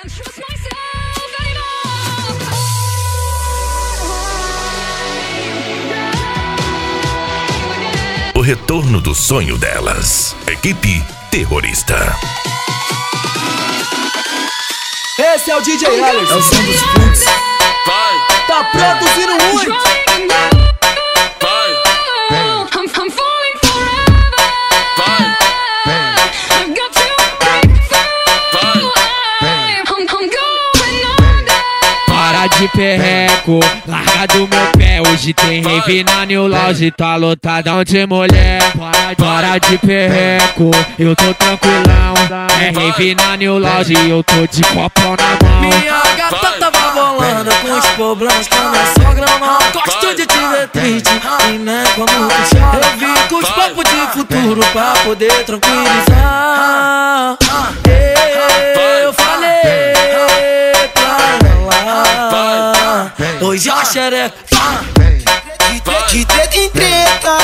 O retorno do sonho delas. Equipe Terrorista. Esse é o DJ Alex, é o som dos Flux. Tá produzindo muito. De perreco, larga do meu pé. Hoje tem rave na New Lounge, tá lotadão de mulher. Para de perreco, eu tô tranquilão. É rave na New Lounge, eu tô de copão na mão. Minha gata tava bolando com os problemas com a minha sogra, não. Gosto de te ver triste e nem quando tu chora. Eu vim com os papos de futuro pra poder tranquilizar. Eu falei hoje a xereca de treta em treta,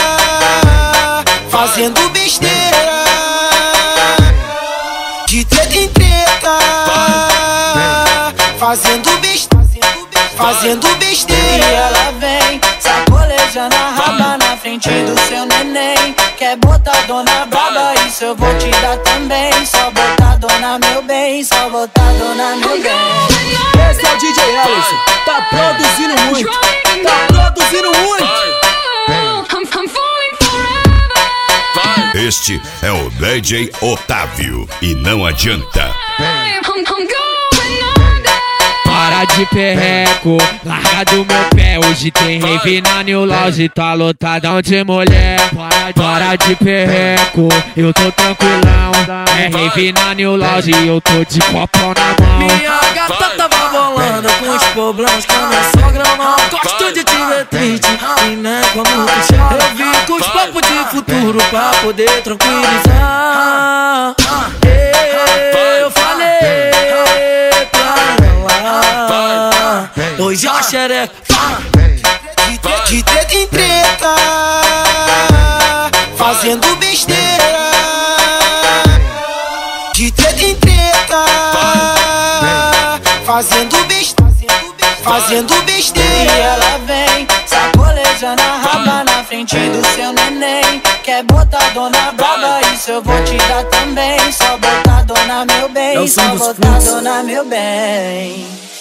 fazendo besteira. De treta em treta, fazendo besteira. E ela vem sacolejando a raba na frente do seu neném. Quer botar dona braba, isso eu vou te dar também. Só botar dona meu bem, só botar dona meu bem. Esse é o DJ Alisson, tá produzindo muito, tá produzindo muito. Este é o DJ Otávio e não adianta. Para de perreco, larga do meu pé. Hoje tem rave na New Lounge, tá lotadão de mulher. Para de perreco, eu tô tranquilão. É rave na New Lounge, eu tô de copão na mão. Minha gata tava bolando com os problemas com a minha sogra, não. Gosto de te ver triste e nem quando tu chora. Eu vim com os papos de futuro pra poder tranquilizar. Eu falei pra ela hoje a xereca de treta em treta, fazendo besteira. De treta em treta, fazendo besteira. E ela vem sacolejando a raba na frente do seu neném. Quer botar dona braba, isso eu vou te dar também. Só botar dona meu bem, só botar dona meu bem.